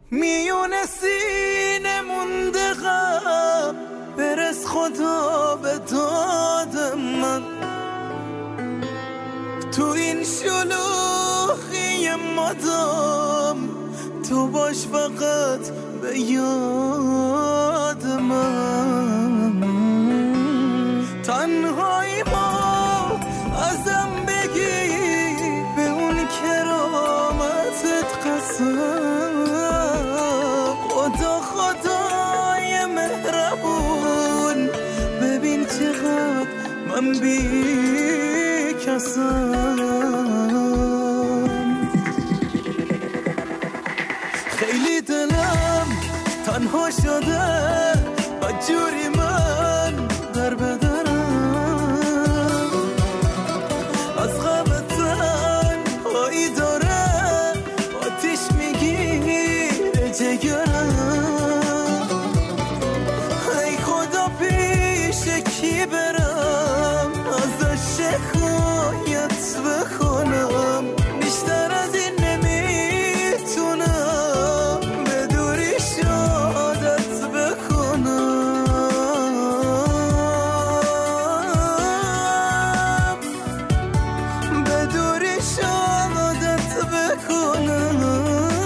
میون سینه مونده غم، برس خدا به داد من. تو این شلوغی مدام تو باش فقط به یاد من. تنهایی ما ازم بگی به اون کرامتت قسم. خدای مهربون ببین چقدر من بی کسم. خیلی دلم تنها شده بدجوری من در بدنم. از غم تنهایی داره آتیش میگیره جگرم. ای خدا پیش کی برم ازش شکایت بکنم. بیشتر از این نمیتونم به دوریش عادت بکنم. به دوریش عادت بکنم.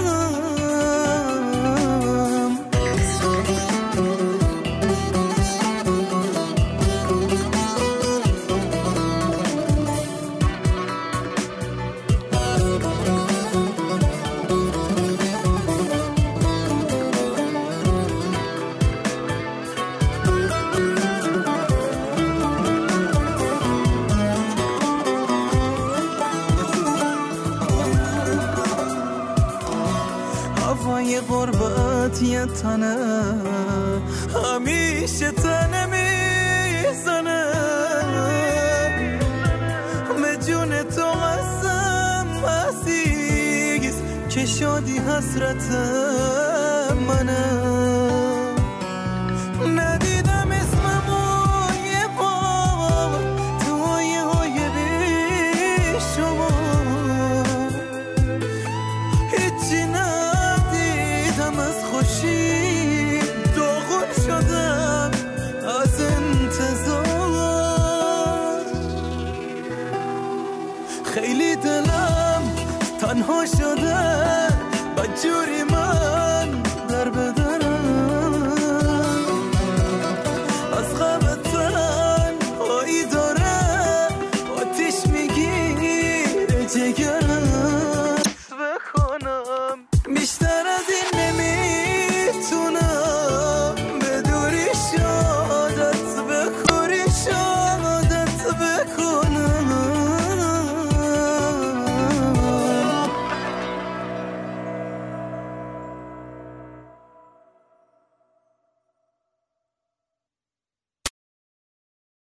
هوای غربت یه تنه همیشه تنه میزنه. به جون تو قسم عزیز که شادی حسرت منه. ندیدم اسممو یه بار تو های بی شما. هیچی ندیدم از خوشی، داغون شدم از انتظار. خیلی دلم تنها شده بدجوری